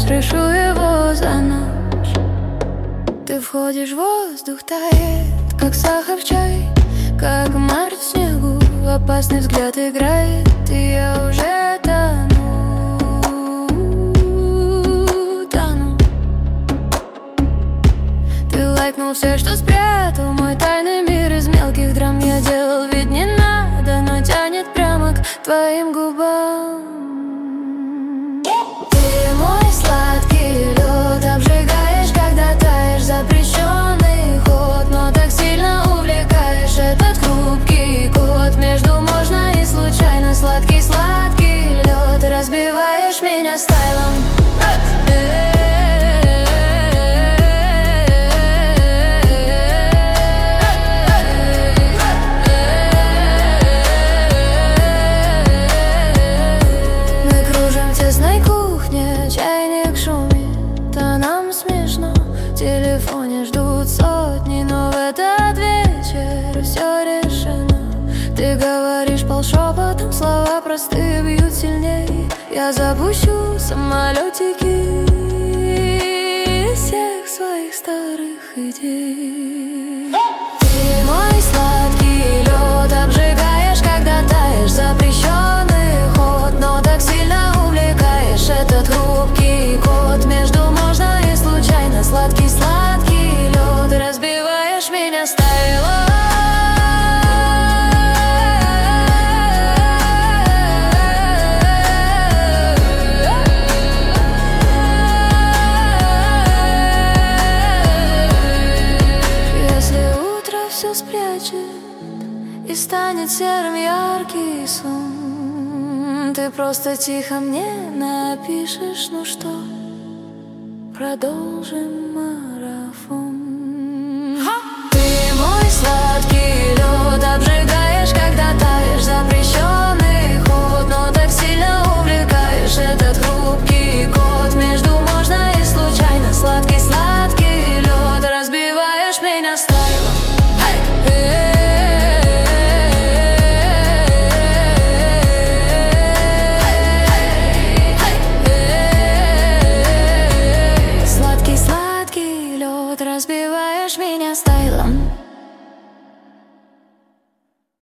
решу его за ночь. Ты входишь, воздух тает, как сахар в чай, как март в снегу. Опасный взгляд играет, и я уже тону. Ты лайкнул все, что спрятал, мой тайный мир из мелких драм. Я делал вид не надо, но тянет прямо к твоим губам. Ты мой сладкий лед, обжигаешь, когда таешь. Запрещенный ход, но так сильно увлекаешь. Этот хрупкий код между можно и случайно. Сладкий-сладкий лед, разбиваешь меня стайлом. Мы кружим в тесной кухне, чайник шумит, а нам смешно. В телефоне ждут сотни, но в этот вечер все решено. Ты говоришь полшепотом, слова простые бьют сильней. Я запущу самолетики всех своих старых идей. Ты мой сладкий лед, обжигаешь, когда таешь. Запрещенный ход, но так сильно увлекаешь. Этот хрупкий код между можно и случайно. Сладкий-сладкий лед, разбиваешь меня стайлом. Все спрячет и станет серым яркий сон. Ты просто тихо мне напишешь, ну что, продолжим мы.